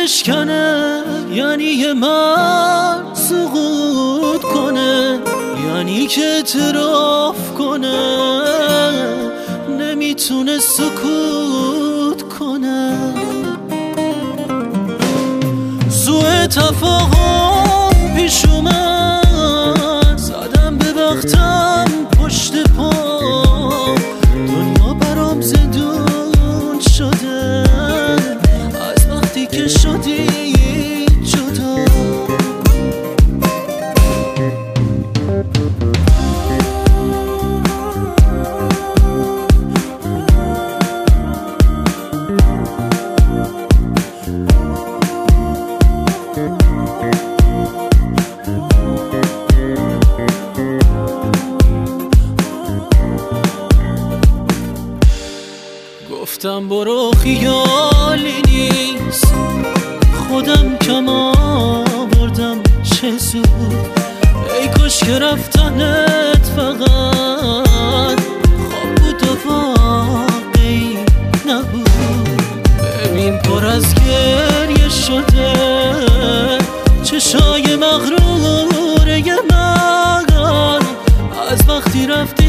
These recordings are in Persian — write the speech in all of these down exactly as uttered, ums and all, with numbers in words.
بشکنه یعنی یه مرد سقوط کنه، یعنی که اعتراف کنه نمیتونه سکوت کنه. سوء تفاهم پیش اومد، زدم به وقتم پشت پا، دنیا برام زندون شده از وقتی که شدی جدا. گفتم برو خیالی نیست، خودم کم آوردم چه سود، ای کاش که رفتنت فقط خواب بود و واقعی نبود. ببین پر از گریه شده چشای مغروره من از وقتی رفتی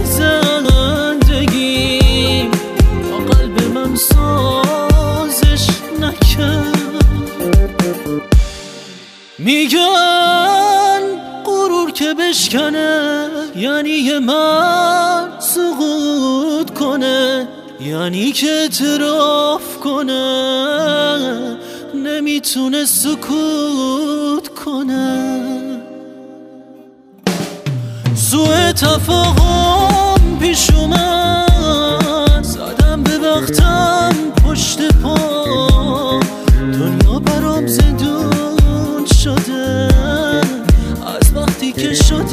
زندگی، قلب من سازش نکرد. میگن غرور که بشکنه یعنی یه مرد سقوط کنه، یعنی که اعتراف کنه نمیتونه سکوت کنه. سوء تفاهم پیش اومد، زدم به وقتم پشت پا، دنیا برام زندون شده از وقتی که شد